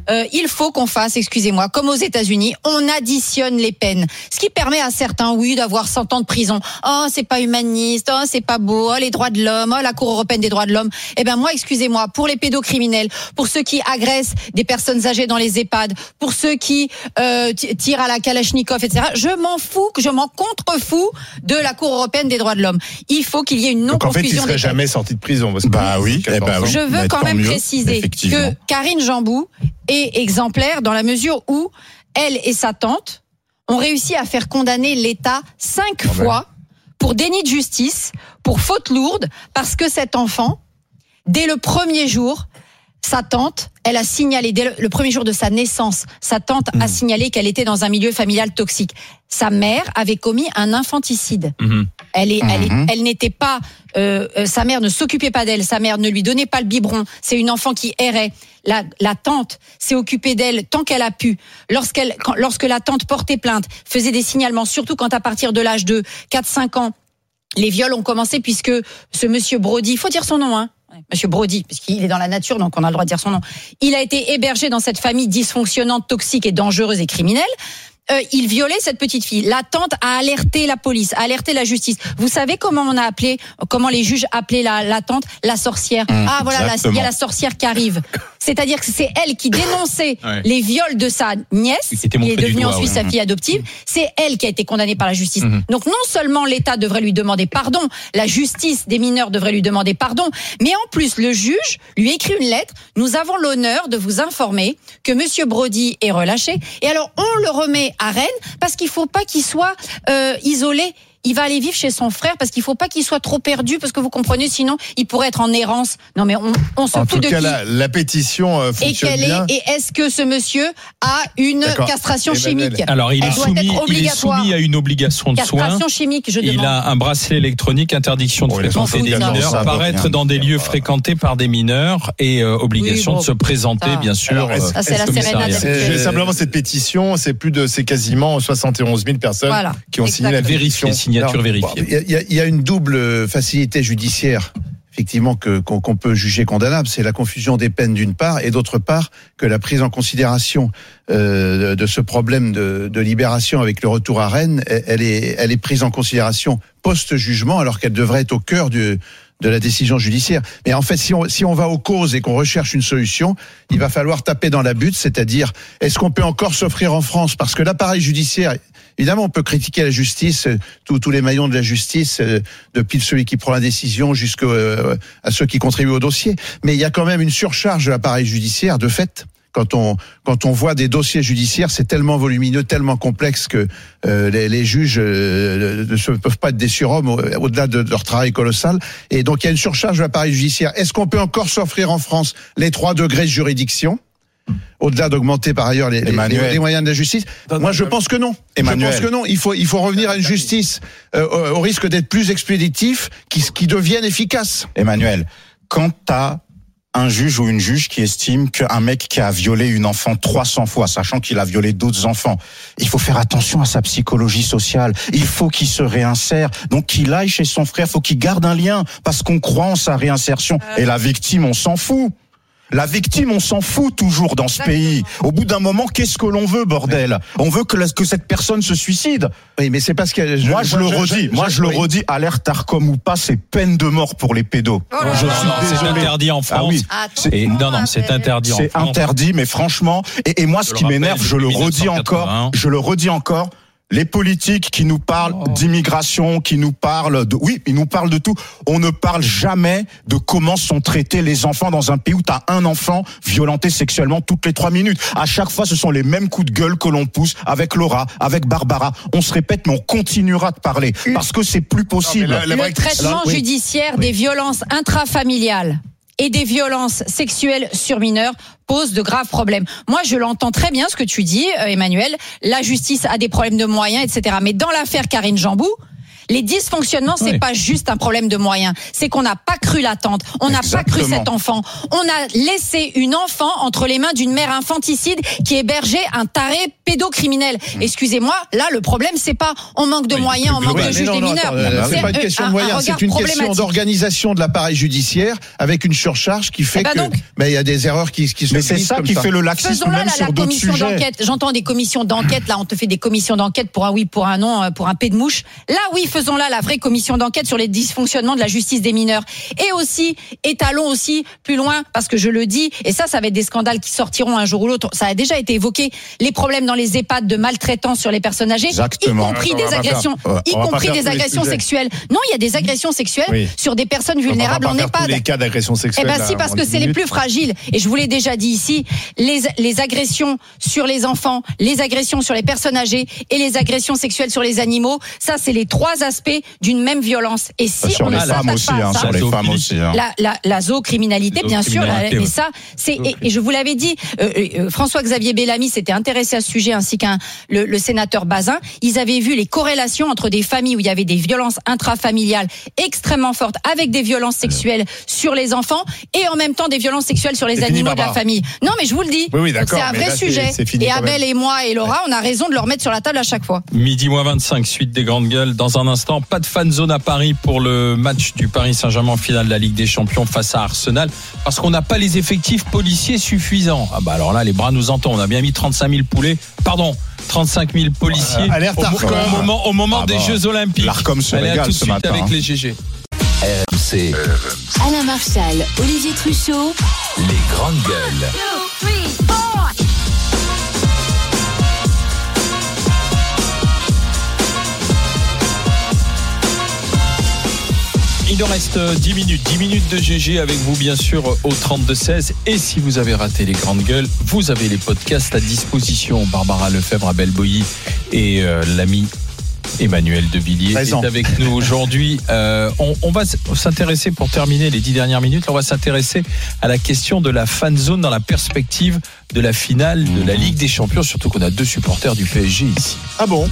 euh, il faut qu'on fasse, excusez-moi, comme aux États-Unis, on additionne les peines. Ce qui permet à certains, oui, d'avoir cent ans de prison. Oh, c'est pas humaniste, oh, c'est pas beau, oh, les droits de l'homme, oh, la Cour européenne des droits de l'homme. Eh ben moi, excusez-moi, pour les pédocriminels, pour ceux qui agressent des personnes âgées dans les EHPAD, pour ceux qui euh, tirent à la Kalachnikov, et cetera, je m'en fous, je m'en contrefous de la Cour européenne des droits de l'homme. Il faut qu'il y ait une non-confusion. Donc en fait, il serait jamais sorti de prison. Parce que bah oui, eh ben oui. Je veux quand même préciser que Karine Jambou est exemplaire dans la mesure où elle et sa tante ont réussi à faire condamner l'État cinq oh fois ben. pour déni de justice, pour faute lourde, parce que cet enfant, dès le premier jour, sa tante, elle a signalé, dès le, le premier jour de sa naissance, sa tante mmh. a signalé qu'elle était dans un milieu familial toxique. Sa mère avait commis un infanticide. Mmh. Elle, est, mmh. elle, est, elle n'était pas, euh, sa mère ne s'occupait pas d'elle, sa mère ne lui donnait pas le biberon. C'est une enfant qui errait. La, la tante s'est occupée d'elle tant qu'elle a pu. Lorsqu'elle, quand, lorsque la tante portait plainte, faisait des signalements, surtout quand à partir de l'âge de quatre cinq ans, les viols ont commencé puisque ce monsieur Brody, il faut dire son nom, hein. Monsieur Brody, puisqu'il est dans la nature, donc on a le droit de dire son nom. Il a été hébergé dans cette famille dysfonctionnante, toxique et dangereuse et criminelle. Euh, il violait cette petite fille. La tante a alerté la police, a alerté la justice. Vous savez comment on a appelé, comment les juges appelaient la, la tante, la sorcière. Mmh, ah voilà, la, il y a la sorcière qui arrive. C'est-à-dire que c'est elle qui dénonçait ouais. les viols de sa nièce, qui, qui est devenue doigt, ensuite ouais. sa fille adoptive. C'est elle qui a été condamnée par la justice. Mmh. Donc non seulement l'État devrait lui demander pardon, la justice des mineurs devrait lui demander pardon, mais en plus le juge lui écrit une lettre. Nous avons l'honneur de vous informer que Monsieur Brody est relâché. Et alors on le remet à Rennes parce qu'il faut pas qu'il soit euh, isolé. Il va aller vivre chez son frère parce qu'il faut pas qu'il soit trop perdu parce que vous comprenez, sinon il pourrait être en errance. Non mais on, on se en fout tout de cas, qui la, la pétition euh, fonctionne et quelle bien. Est, et est-ce que ce monsieur a une D'accord. castration Emmanuel. chimique? Alors il est, soumis, il est soumis à une obligation de castration soins. chimique, je il demande. a un bracelet électronique, interdiction de oh, fréquenter des mineurs, apparaître dans des lieux fréquentés par des mineurs et euh, obligation oui, bon, de se présenter, ça. bien sûr. Alors, est-ce, ça, c'est la sérénade. C'est simplement cette pétition, c'est plus de, c'est quasiment soixante et onze mille personnes voilà. qui ont signé la pétition. Vérifiée, signature vérifiée. Il y, a, il y a une double facilité judiciaire, effectivement, que, qu'on, qu'on peut juger condamnable. C'est la confusion des peines d'une part, et d'autre part, que la prise en considération euh, de, de ce problème de, de libération avec le retour à Rennes, elle est, elle est prise en considération post-jugement, alors qu'elle devrait être au cœur du de la décision judiciaire. Mais en fait, si on, si on va aux causes et qu'on recherche une solution, il va falloir taper dans la butte, c'est-à-dire, est-ce qu'on peut encore s'offrir en France? Parce que l'appareil judiciaire, évidemment, on peut critiquer la justice, tous, tous les maillons de la justice, depuis celui qui prend la décision jusqu'à ceux qui contribuent au dossier. Mais il y a quand même une surcharge de l'appareil judiciaire, de fait. Quand on quand on voit des dossiers judiciaires, c'est tellement volumineux, tellement complexe que euh, les, les juges euh, ne peuvent pas être des surhommes au, au-delà de, de leur travail colossal. Et donc il y a une surcharge de l'appareil judiciaire. Est-ce qu'on peut encore s'offrir en France les trois degrés de juridiction, au-delà d'augmenter par ailleurs les, les, les, les moyens de la justice? Moi, je pense que non. Emmanuel. Je pense que non. Il faut il faut revenir à une justice euh, au risque d'être plus expéditif, qui qui devienne efficace. Emmanuel, quant à un juge ou une juge qui estime qu'un mec qui a violé une enfant trois cents fois, sachant qu'il a violé d'autres enfants, il faut faire attention à sa psychologie sociale. Il faut qu'il se réinsère. Donc qu'il aille chez son frère, faut qu'il garde un lien, parce qu'on croit en sa réinsertion. Et la victime, on s'en fout. La victime, on s'en fout toujours dans ce pays. Au bout d'un moment, qu'est-ce que l'on veut, bordel? On veut que, la, que cette personne se suicide. Oui, mais c'est parce que je, moi, je, je le redis. Je, moi, je, je oui. le redis. Alerte Arcom ou pas, c'est peine de mort pour les pédos. Oh je non, suis non, c'est interdit en France. Ah oui. C'est, non, non, c'est interdit en c'est France. C'est interdit, mais franchement. Et, et moi, ce qui rappelle, m'énerve, je le redis encore. Je le redis encore. Les politiques qui nous parlent oh. d'immigration, qui nous parlent de, oui, ils nous parlent de tout. On ne parle jamais de comment sont traités les enfants dans un pays où t'as un enfant violenté sexuellement toutes les trois minutes. À chaque fois, ce sont les mêmes coups de gueule que l'on pousse avec Laura, avec Barbara. On se répète, mais on continuera de parler parce que c'est plus possible. Non, la, la le traitement Alors, judiciaire oui. des violences intrafamiliales et des violences sexuelles sur mineurs pose de graves problèmes. Moi, je l'entends très bien ce que tu dis, Emmanuel. La justice a des problèmes de moyens, et cetera. Mais dans l'affaire Karine Jambou, Les dysfonctionnements, c'est Oui. pas juste un problème de moyens. C'est qu'on n'a pas cru l'attendre. On n'a pas cru cet enfant. On a laissé une enfant entre les mains d'une mère infanticide qui hébergeait un taré pédocriminel. Excusez-moi, là, le problème, c'est pas on manque de Oui, moyens, on plus manque global. de juges non, des non, mineurs. attends, euh, c'est pas une question de moyens, c'est une question d'organisation de l'appareil judiciaire avec une surcharge qui fait Eh ben que donc. mais il y a des erreurs qui, qui se Mais c'est glissent ça comme qui fait le laxisme Faisons là même la, sur la d'autres commission sujets. d'enquête. J'entends des commissions d'enquête. Là, on te fait des commissions d'enquête pour un oui, pour un non, euh, pour un P de mouche. Là, oui, faisons là la vraie commission d'enquête sur les dysfonctionnements de la justice des mineurs. Et aussi, étalons aussi plus loin, parce que je le dis, et ça, ça va être des scandales qui sortiront un jour ou l'autre. Ça a déjà été évoqué, les problèmes dans les EHPAD de maltraitance sur les personnes âgées, Exactement. y compris On va des pas agressions, faire- y on va pas compris faire des tous les agressions sujets. sexuelles. Non, il y a des agressions sexuelles Oui. sur des personnes vulnérables on en va pas faire EHPAD. tous les cas d'agression Eh sexuelle. ben là, si, parce en que dix c'est les minutes. plus fragiles. Et je vous l'ai déjà dit ici, les, les agressions sur les enfants, les agressions sur les personnes âgées et les agressions sexuelles sur les animaux, ça, c'est les trois aspects d'une même violence. Et si Sur on les ne femmes s'attaque aussi, pas à hein, ça, sur les zoophilie. femmes aussi. hein. la, la, la zoocriminalité, bien sûr, la- Zoocriminalité, mais oui. ça, c'est et, et je vous l'avais dit, euh, euh, François-Xavier Bellamy s'était intéressé à ce sujet ainsi qu'un le, le sénateur Bazin. Ils avaient vu les corrélations entre des familles où il y avait des violences intrafamiliales extrêmement fortes, avec des violences sexuelles sur les enfants et en même temps des violences sexuelles sur les C'est fini, animaux de la Barbara. famille. Non, mais je vous le dis, Oui, oui, Donc, d'accord, c'est un mais vrai là, c'est- sujet. c'est fini Et quand Abel même. et moi et Laura, on a raison de le remettre sur la table à chaque fois. Midi moins vingt-cinq, suite des grandes gueules. Dans un instant, pas de fan zone à Paris pour le match du Paris Saint-Germain en finale de la Ligue des Champions face à Arsenal, parce qu'on n'a pas les effectifs policiers suffisants. Ah bah alors là, les bras nous entendent. On a bien mis trente-cinq mille poulets, pardon, trente-cinq mille policiers Euh, alerte au, Arcom. au moment, au moment Ah des bah, Jeux Olympiques. l'Arcom se Allez, à régale tout de ce suite matin, avec hein. les G G. R M C, Alain Marchal, Olivier Truchot. les grandes gueules. Il nous reste dix minutes, dix minutes de G G avec vous bien sûr au trente-deux seize. Et si vous avez raté les grandes gueules, vous avez les podcasts à disposition. Barbara Lefebvre, Abel Boilly et euh, l'ami Emmanuel Devilliers Présent. est avec nous aujourd'hui. Euh, on, on va s'intéresser, pour terminer les dix dernières minutes, on va s'intéresser à la question de la fan zone dans la perspective de la finale de la Ligue des Champions, surtout qu'on a deux supporters du P S G ici. Ah bon?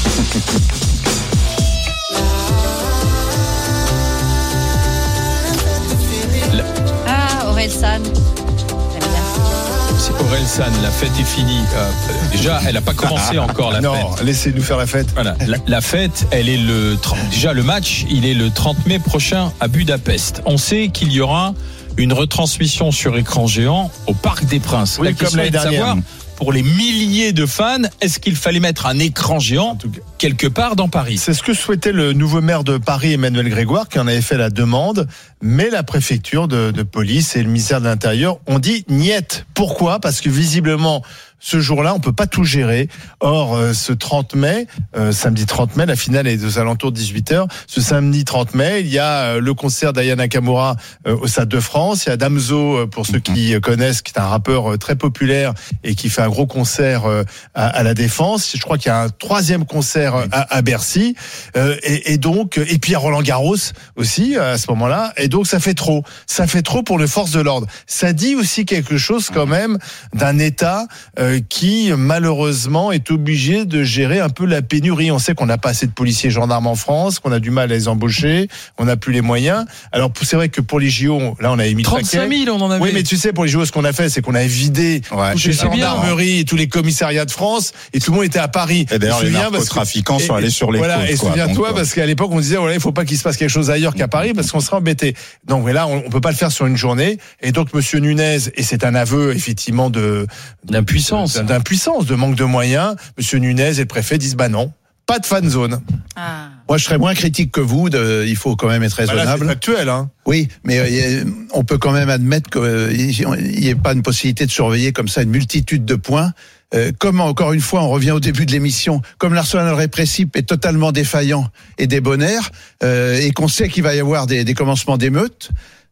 Ah, Aurel San. J'aime bien. C'est Aurel San, la fête est finie. Euh, déjà, elle n'a pas commencé encore la Non, fête. laissez-nous faire la fête. Voilà, la, la fête, elle est le trente déjà le match, il est le trente mai prochain à Budapest. On sait qu'il y aura une retransmission sur écran géant au Parc des Princes. Oui, la comme question l'année est de dernière. savoir, pour les milliers de fans, est-ce qu'il fallait mettre un écran géant tout cas. quelque part dans Paris? C'est ce que souhaitait le nouveau maire de Paris, Emmanuel Grégoire, qui en avait fait la demande. Mais la préfecture de, de police et le ministère de l'Intérieur ont dit niet. Pourquoi? Parce que visiblement, ce jour-là, on peut pas tout gérer. Or, euh, ce trente mai, euh, samedi trente mai, la finale est aux alentours de dix-huit heures. Ce samedi trente mai, il y a euh, le concert d'Aya Nakamura euh, au Stade de France. Il y a Damso, euh, pour ceux qui euh, connaissent, qui est un rappeur euh, très populaire et qui fait un gros concert euh, à, à la Défense. Je crois qu'il y a un troisième concert euh, à, à Bercy. Euh, et, et donc, et puis il y a Roland Garros aussi euh, à ce moment-là. Et donc, ça fait trop. Ça fait trop pour les forces de l'ordre. Ça dit aussi quelque chose quand même d'un État euh, qui malheureusement est obligé de gérer un peu la pénurie. On sait qu'on n'a pas assez de policiers et gendarmes en France, qu'on a du mal à les embaucher, on n'a plus les moyens. Alors c'est vrai que pour les J O, là on a émis trente-cinq mille, on en avait. Oui, mais tu sais, pour les J O, ce qu'on a fait, c'est qu'on a vidé Ouais, toutes je les sais bien. gendarmeries et tous les commissariats de France, et tout le monde était à Paris. Et d'ailleurs, Je me les souviens parce que- narcotrafiquants sont et- allés sur les voilà, côtes. et quoi. souviens-toi, Donc, parce qu'à l'époque, on disait, voilà, il faut pas qu'il se passe quelque chose ailleurs qu'à Paris, parce qu'on sera embêté. Donc, mais là, on, on peut pas le faire sur une journée. Et donc, Monsieur Nunez, et c'est un aveu, effectivement, de, D'impuissance. de- d'impuissance, de manque de moyens. Monsieur Nunez et le préfet disent, bah non, pas de fan zone. Ah. Moi, je serais moins critique que vous. De, il faut quand même être Bah là, raisonnable. c'est actuel, hein. Oui, mais euh, on peut quand même admettre qu'il n'y ait pas une possibilité de surveiller comme ça une multitude de points. Euh, comme encore une fois, on revient au début de l'émission, comme l'arsenal répressif est totalement défaillant et débonnaire, euh, et qu'on sait qu'il va y avoir des, des commencements d'émeutes.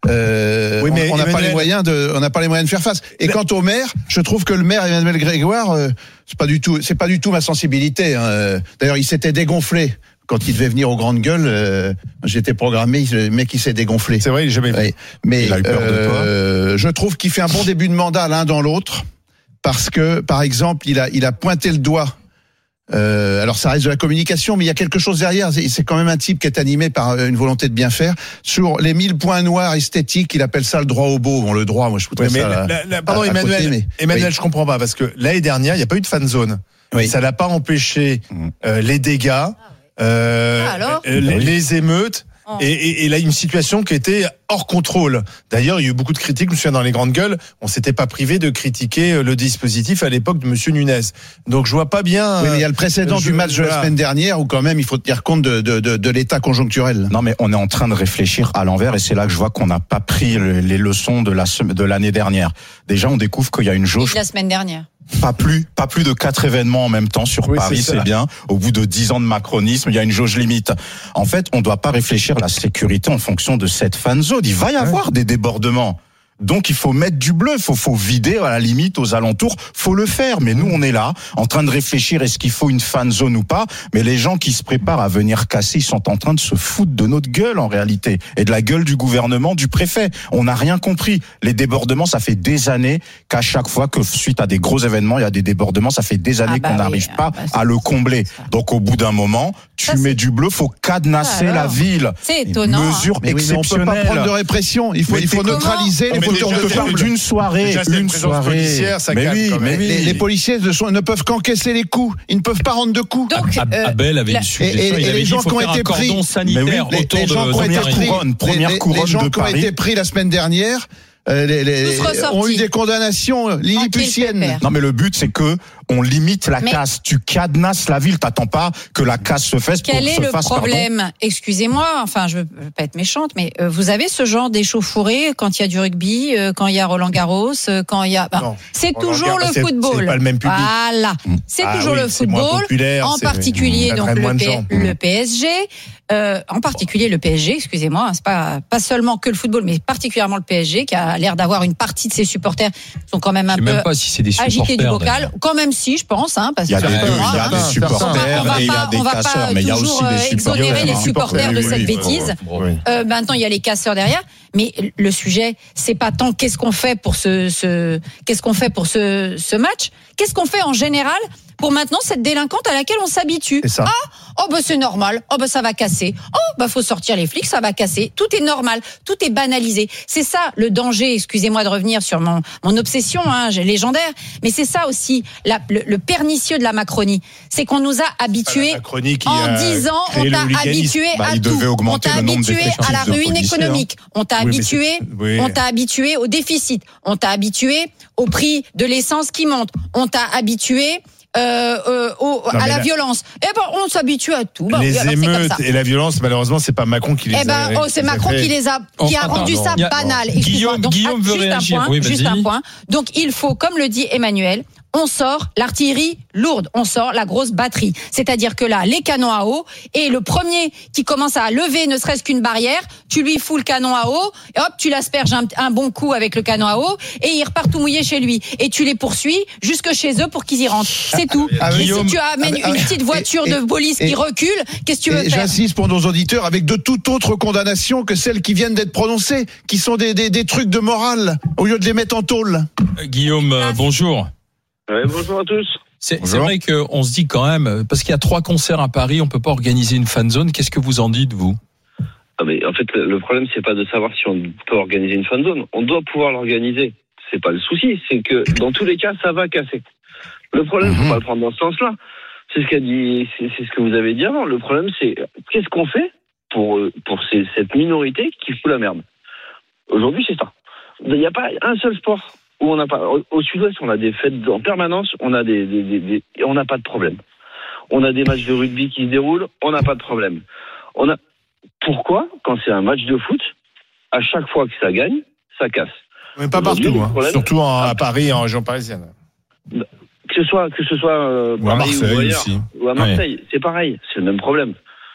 Euh, Oui, mais on n'a pas Emmanuel- les moyens de, on n'a pas les moyens de faire face. Et Mais- quant au maire, je trouve que le maire Emmanuel Grégoire, euh, c'est pas du tout, c'est pas du tout ma sensibilité. Hein. D'ailleurs, il s'était dégonflé quand il devait venir aux grandes gueules. Euh, j'étais programmé, le mec il s'est dégonflé. C'est vrai, il est jamais vu. Oui, mais Il a eu peur de euh, je trouve qu'il fait un bon début de mandat l'un dans l'autre, parce que, par exemple, il a, il a pointé le doigt Euh, alors ça reste de la communication, mais il y a quelque chose derrière. C'est, c'est quand même un type qui est animé par une volonté de bien faire. Sur les mille points noirs esthétiques, il appelle ça le droit au beau. Bon, le droit, moi je trouve mais ça. La, la, la, pardon, à, Emmanuel, à côté, mais, Emmanuel, oui. Je comprends pas parce que l'année dernière, il n'y a pas eu de fan zone. Oui. Ça n'a pas empêché euh, les dégâts, euh, ah, alors euh, les, les émeutes. Oh. Et, et, et là, une situation qui était hors contrôle. D'ailleurs, il y a eu beaucoup de critiques. Je me souviens dans les grandes gueules, on s'était pas privé de critiquer le dispositif à l'époque de Monsieur Nunez. Donc, je vois pas bien. Oui, mais il y a le précédent euh, du match de la semaine dernière où quand même il faut tenir compte de, de, de, de l'état conjoncturel. Non, mais on est en train de réfléchir à l'envers et c'est là que je vois qu'on n'a pas pris les leçons de la de l'année dernière. Déjà, on découvre qu'il y a une jauge. La semaine dernière. Pas plus, pas plus de quatre événements en même temps sur oui, Paris, c'est, c'est bien. Au bout de dix ans de macronisme, il y a une jauge limite. En fait, on doit pas réfléchir à la sécurité en fonction de cette fan zone. Il va y avoir ouais. des débordements. Donc il faut mettre du bleu, faut faut vider à la limite aux alentours, faut le faire. Mais nous on est là en train de réfléchir est-ce qu'il faut une fan zone ou pas. Mais les gens qui se préparent à venir casser, ils sont en train de se foutre de notre gueule en réalité et de la gueule du gouvernement, du préfet. On n'a rien compris. Les débordements, ça fait des années qu'à chaque fois que suite à des gros événements, il y a des débordements, ça fait des années ah bah qu'on n'arrive oui, pas ah bah à le combler. Donc au bout d'un moment, tu ça, mets c'est... du bleu, faut cadenasser la ville. C'est étonnant. Mesure hein. exceptionnelle. On peut pas prendre de répression. Il faut mais il faut neutraliser les. On peut faire d'une soirée, déjà, une soirée. Ça mais oui, mais oui. Les, les policiers ne, sont, ne peuvent qu'encaisser les coups. Ils ne peuvent pas rendre de coups. Donc, euh, Abel avait la... une suggestion. Et, et, il avait et les dit gens qu'il faut qui ont faire été un cordon pris, sanitaire oui, autour les, les de première couronne, première les, couronne les gens de qui ont Paris. été pris la semaine dernière. Euh, les, les, ont eu des condamnations lilliputiennes. Non mais le but c'est que on limite la mais casse. Tu cadenasses la ville. T'attends pas que la casse se fasse. Quel pour est se le fasse, problème pardon. Excusez-moi. Enfin, je veux, je veux pas être méchante, mais euh, vous avez ce genre d'échauffourée quand il y a du rugby, euh, quand il y a Roland Garros, euh, quand il y a. Ben, non, c'est Roland toujours Garros, le c'est, football. C'est pas le même public. Voilà. C'est ah toujours oui, le football. En particulier donc le, P- le P S G. Euh, en particulier le P S G, excusez-moi, c'est pas pas seulement que le football, mais particulièrement le P S G qui a l'air d'avoir une partie de ses supporters qui sont quand même un je sais peu même pas si c'est des agités du bocal. D'ailleurs. Quand même si, je pense, hein, parce il y a que des, deux, il y a hein, des supporters et il y a des casseurs, mais il y a aussi des supporters. Exonérer les supporters de cette bêtise. Oui. Euh, maintenant, il y a les casseurs derrière. Mais le sujet, c'est pas tant qu'est-ce qu'on fait pour ce, ce qu'est-ce qu'on fait pour ce, ce match, qu'est-ce qu'on fait en général pour maintenant cette délinquante à laquelle on s'habitue. C'est ça. Ah, oh bah c'est normal. Oh bah ça va casser. Oh bah faut sortir les flics, ça va casser. Tout est normal, tout est banalisé. C'est ça le danger. Excusez-moi de revenir sur mon mon obsession, hein, légendaire. Mais c'est ça aussi la, le, le pernicieux de la Macronie, c'est qu'on nous a habitués en dix ans, on t'a habitué bah, à tout. On t'a habitué à la ruine économique. On t'a oui, habitué, oui. on t'a habitué au déficit. On t'a habitué au prix de l'essence qui monte. On t'a habitué Euh, euh, au, non, à la, la violence. Eh ben, on s'habitue à tout. Ben, les oui, émeutes et la violence, malheureusement, c'est pas Macron qui les eh ben, a. Oh, c'est Macron fait. qui les a, qui a rendu ça a, banal. Guillaume, Donc, Guillaume veut juste réagir. Un point, oui, juste un point. Donc, il faut, comme le dit Emmanuel, on sort l'artillerie lourde, on sort la grosse batterie. C'est-à-dire que là, les canons à eau, et le premier qui commence à lever ne serait-ce qu'une barrière, tu lui fous le canon à eau, et hop, tu l'asperges un, un bon coup avec le canon à eau, et il repart tout mouillé chez lui. Et tu les poursuis jusque chez eux pour qu'ils y rentrent. C'est tout. Ah, et Guillaume, si tu amènes ah, une petite voiture et, et, de police et, qui recule, qu'est-ce que tu veux faire? J'insiste pour nos auditeurs, avec de toute autre condamnation que celles qui viennent d'être prononcées, qui sont des, des, des trucs de morale, au lieu de les mettre en tôle. Euh, Guillaume, euh, bonjour. Ouais, bonjour à tous. C'est, c'est vrai qu'on se dit quand même, parce qu'il y a trois concerts à Paris, on peut pas organiser une fan zone. Qu'est-ce que vous en dites, vous? Ah mais en fait, le problème, c'est pas de savoir si on peut organiser une fan zone. On doit pouvoir l'organiser. C'est pas le souci. C'est que dans tous les cas, ça va casser. Le problème, mmh. faut pas le prendre dans ce sens-là. C'est ce qu'a dit, c'est, c'est ce que vous avez dit avant. Le problème, c'est qu'est-ce qu'on fait pour pour ces, cette minorité qui fout la merde. Aujourd'hui, c'est ça. Il n'y a pas un seul sport où on n'a pas. Au Sud-Ouest, on a des fêtes en permanence. On a des, des, des, des on n'a pas de problème. On a des matchs de rugby qui se déroulent. On n'a pas de problème. On a. Pourquoi, quand c'est un match de foot, à chaque fois que ça gagne, ça casse? Mais pas partout, hein. Problème, surtout en, à Paris et en région parisienne. Que ce soit, que ce soit euh, ou à Paris Marseille ou ailleurs, aussi. Ou à Marseille, ouais. C'est pareil, c'est le même problème.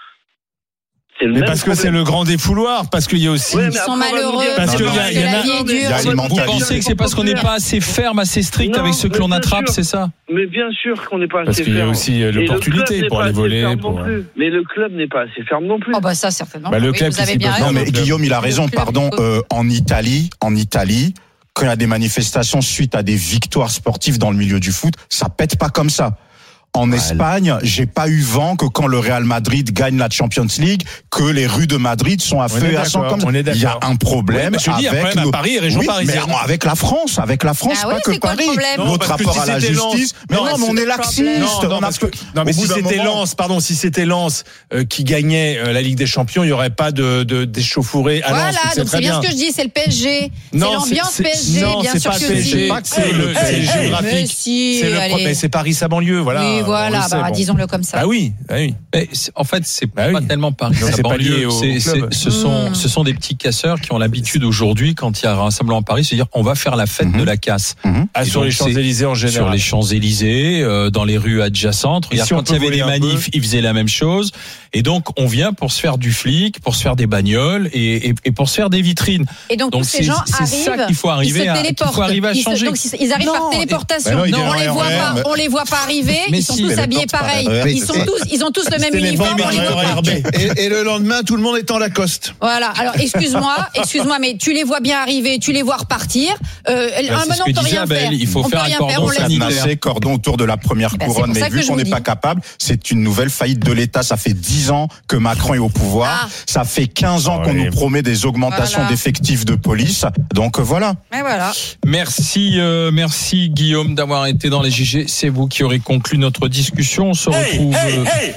C'est le mais même parce problème. Que c'est le grand défouloir, parce qu'il y a aussi. Ouais, ils sont malheureux. Parce qu'il y a, il y en a. Vous pensez que c'est parce qu'on n'est pas assez ferme, assez strict non, avec ceux que l'on attrape, sûr. C'est ça? Mais bien sûr qu'on n'est pas parce assez ferme. Parce qu'il y a aussi l'opportunité pour aller voler. Pour... Mais le club n'est pas assez ferme non plus. Oh bah ça certainement. Bah, le oui, club, vous avez bien raison. Non mais Guillaume, il a raison. Pardon. Euh, en Italie, en Italie. Quand il y a des manifestations suite à des victoires sportives dans le milieu du foot, ça pète pas comme ça. En voilà. Espagne, j'ai pas eu vent que quand le Real Madrid gagne la Champions League, que les rues de Madrid sont à feu et à sang comme ça. Il y a un problème oui, avec dis, un problème à Paris et région oui, parisienne. Mais avec la France, avec la France, ah pas ouais, que Paris. Notre rapport à la justice. Mais non, mais on est laxiste. Non, non, parce que, non mais si c'était Lens, pardon, si c'était Lens euh, qui gagnait euh, la Ligue des Champions, il y aurait pas de de d'échauffourée à Lens. Voilà, donc c'est bien ce que je dis, c'est le P S G, c'est l'ambiance P S G, bien sûr que si. C'est le géographique. C'est c'est Paris sa banlieue, voilà. Oui, voilà, disons-le comme ça. Ah oui, oui. En fait, c'est pas tellement Paris sa banlieue. Ce sont ce sont des petits casseurs qui ont l'habitude aujourd'hui, quand il y a un rassemblement à Paris, se dire on va faire la fête de la casse. Sur les Champs-Élysées en général. Sur les Champs-Élysées, dans les rues adjacentes. Regarde, quand il y avait des manifs, ils faisaient la même chose. Et donc, on vient pour se faire du flic, pour se faire des bagnoles et, et, et pour se faire des vitrines. Et donc, donc tous ces gens c'est arrivent, ça qu'il faut arriver à, qu'il faut arriver à changer. Ils, se, donc, ils arrivent non, par téléportation. Bah non, non on les voit pas, on les voit pas arriver. Mais ils sont si, tous habillés pareil. Ils sont tous, ils ont tous le même uniforme. On les voit pas. Et, et le lendemain, tout le monde est en Lacoste. Voilà. Alors, excuse-moi, excuse-moi, mais tu les vois bien arriver, tu les vois repartir. Euh, un moment, on peut rien faire. Il faut faire un cordon sanitaire, cordon autour de la première couronne. Mais vu qu'on n'est pas capable, c'est une nouvelle faillite de l'État. Ça fait dix ans que Macron est au pouvoir. Ça fait quinze ans qu'on nous promet des augmentations d'effectifs de police. Donc voilà. Mais voilà. Merci, euh, merci Guillaume d'avoir été dans les G G. C'est vous qui aurez conclu notre discussion. On se retrouve. Hey, hey,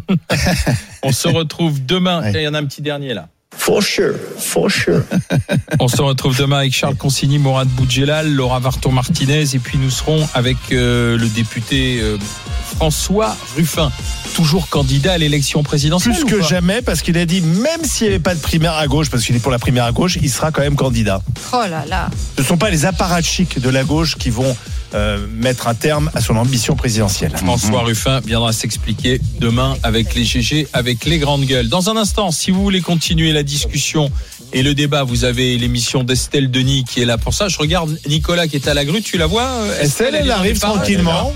hey on se retrouve demain. Il y en a un petit dernier là. For sure, for sure. On se retrouve demain avec Charles Consigny, Mourad Boudjelal, Laura Varton-Martinez et puis nous serons avec euh, le député euh, François Ruffin, toujours candidat à l'élection présidentielle. Plus que jamais, parce qu'il a dit, même s'il n'y avait pas de primaire à gauche, parce qu'il est pour la primaire à gauche, il sera quand même candidat. Oh là là. Ce ne sont pas les apparatchiks de la gauche qui vont euh, mettre un terme à son ambition présidentielle. François mmh. Ruffin viendra s'expliquer demain avec les G G, avec les grandes gueules. Dans un instant, si vous voulez continuer la discussion et le débat, vous avez l'émission d'Estelle Denis qui est là pour ça. Je regarde Nicolas qui est à la grue, tu la vois Estelle, Estelle elle, elle arrive tranquillement.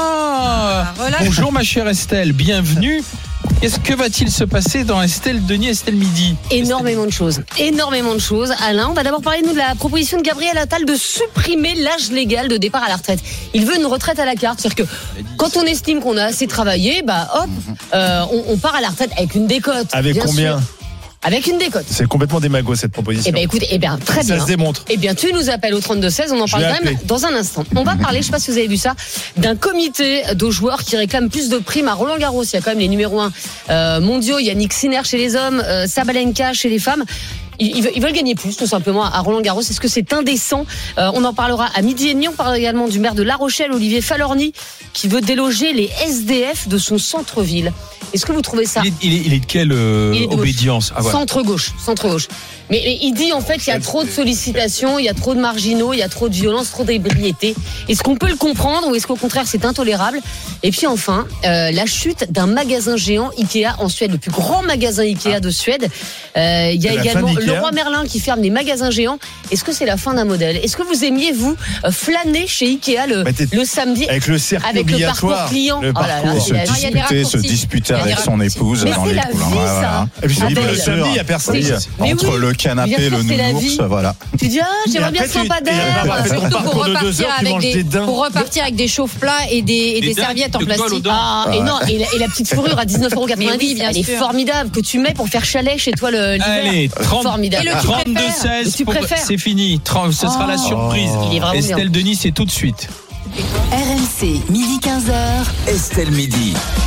Ah, ah bonjour ma chère Estelle, bienvenue. Qu'est-ce que va-t-il se passer dans Estelle Denis, Estelle Midi? Énormément de choses, énormément de choses. Alain, on va d'abord parler nous de la proposition de Gabriel Attal de supprimer l'âge légal de départ à la retraite. Il veut une retraite à la carte, c'est-à-dire que quand on estime qu'on a assez travaillé, bah hop, euh, on, on part à la retraite avec une décote. Avec combien? Sûr. Avec une décote. C'est complètement démago cette proposition. Eh bien écoute, eh bien très bien. Ça se démontre. Eh bien tu nous appelles au trente-deux seize, on en parle quand même dans un instant. On va parler, je ne sais pas si vous avez vu ça, d'un comité de joueurs qui réclame plus de primes à Roland Garros. Il y a quand même les numéros un euh, mondiaux, Yannick Sinner chez les hommes, euh, Sabalenka chez les femmes. Ils veulent gagner plus, tout simplement, à Roland Garros. Est-ce que c'est indécent? euh, On en parlera à midi et demi. On parle également du maire de La Rochelle, Olivier Falorni, qui veut déloger les S D F de son centre-ville. Est-ce que vous trouvez ça? Il est, il est, il est de quelle euh, il est de obédience ah, voilà. Centre-gauche, centre-gauche. Mais, mais il dit en fait qu'il y a trop de sollicitations, il y a trop de marginaux, il y a trop de violence, trop d'ébriété. Est-ce qu'on peut le comprendre ou est-ce qu'au contraire c'est intolérable? Et puis enfin, euh, la chute d'un magasin géant Ikea en Suède, le plus grand magasin Ikea ah. de Suède. Euh, il y a également Leroy Merlin qui ferme les magasins géants. Est-ce que c'est la fin d'un modèle? Est-ce que vous aimiez, vous, flâner chez Ikea le, le samedi avec le cercle avec le parcours client? Le parcours. Oh là là, se, la... disputer, se disputer avec son épouse mais dans les la vie, ça. Et puis le samedi, il n'y a personne. Entre oui, le canapé et le nounours, voilà. Tu dis, ah, j'aimerais bien ce repas d'air. Surtout pour repartir, avec des, pour repartir avec des chauffe-plats et des, et des, des serviettes en plastique. Ah, et non, et la, et la petite fourrure à dix-neuf euros quatre-vingt-dix, elle est formidable, que tu mets pour faire chalet chez toi l'hiver. Allez, formidable. trente-deux seize, c'est fini. Ce sera la surprise. Estelle Denis, c'est tout de suite. R M C, midi quinze heures. Estelle Midi.